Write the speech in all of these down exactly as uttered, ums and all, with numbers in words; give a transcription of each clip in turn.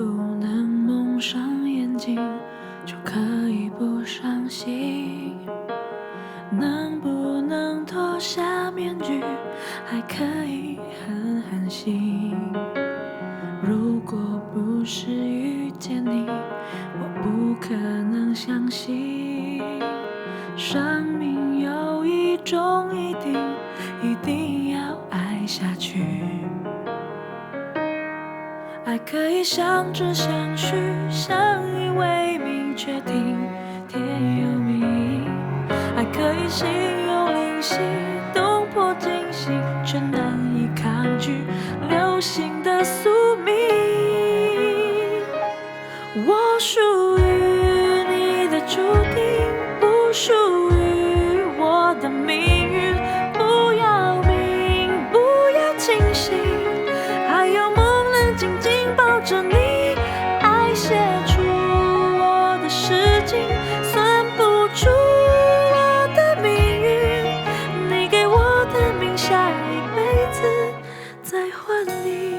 能蒙上眼睛就可以不伤心？能不能脱下面具还可以很安心？如果不是遇见你，我不可能相信生命有一种一定，一定要爱下去。爱可以相知相许，相依为命，却听天由命。爱可以心有灵犀，动魄惊心，却难以抗拒流星的宿命。我属于你的注定，不属于我的命运。不要命，不要清醒，还有梦能紧紧抱着你。爱写出我的诗经，算不出我的命运。你给我的命，下一辈子再还你。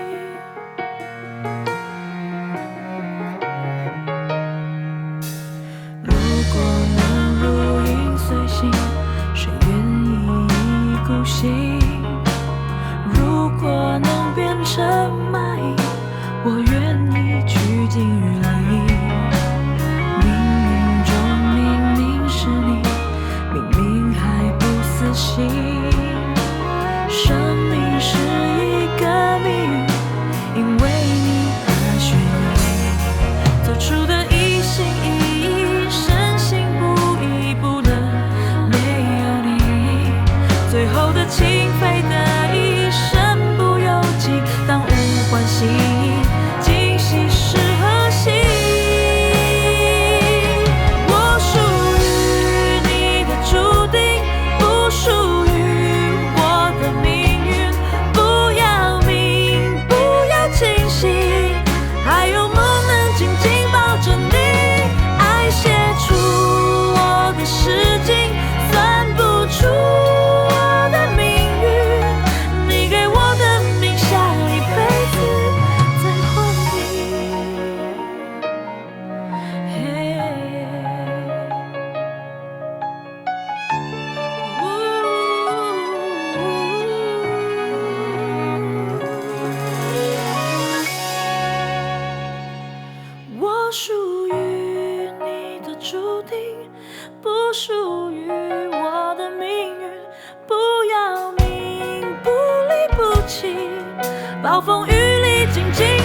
如果能如影随形，谁愿意一意孤行？如果能变成蚂蚁，我愿意趋近于零。冥冥中明明是你，明明还不死心。生命是一个谜语，因为你而眩晕。做出的一心一意，深信不疑，不能没有你。最后的情非得已，身不由己，当无关系。今夕是何夕？我属于你的注定，不属于我的命运。不要命，不要清醒，还有梦能紧紧抱着你。爱写出我的诗经，算不出我的命运。你给我的命，下一辈子再还你。我属于你的注定，不属于我的命运。不要命，不离不弃，暴风雨里紧紧